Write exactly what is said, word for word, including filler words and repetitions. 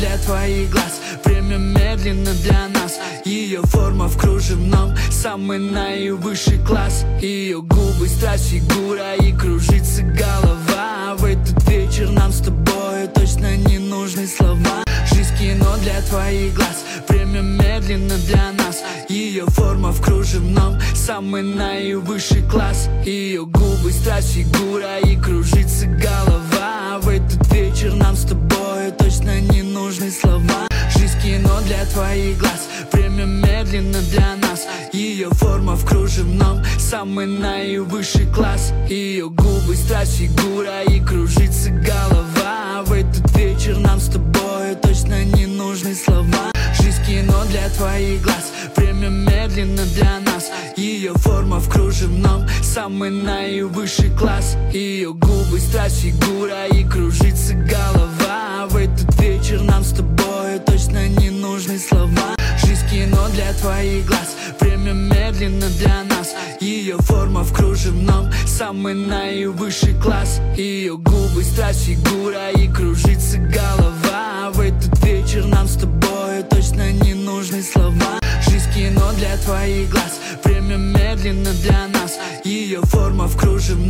для твоих глаз. Время медленно для нас. Ее форма в кружевном, самый наивысший класс. Ее губы, страсть, фигура и кружится голова. В этот вечер нам с тобой точно не нужны слова. Жизнь кино для твоих глаз. Время медленно для нас. Ее форма в кружевном, самый наивысший класс. Ее губы, страсть, фигура и кружится голова. В этот вечер нам с тобой точно не нужны слова. Жизнь кино для твоих глаз. Время медленно для нас. Ее форма в кружевном, самый наивысший класс. Ее губы, страсть, фигура и кружится голова. В этот вечер нам с тобой точно не нужны слова. Жизнь кино для твоих глаз. Время медленно для нас. Ее форма в кружевном, самый наивысший класс. Ее губы, страсть, фигура и кружится голова. В этот вечер нам с тобой точно не нужны слова. Жизнь кино для твоих глаз. Время медленно для нас. Ее форма в кружевном, самый наивысший класс. Ее губы, страсть, фигура и кружится голова. В этот вечер нам с тобой точно не нужны слова. Жизнь кино для твоих глаз. Время медленно для нас. Ее форма в кружевном.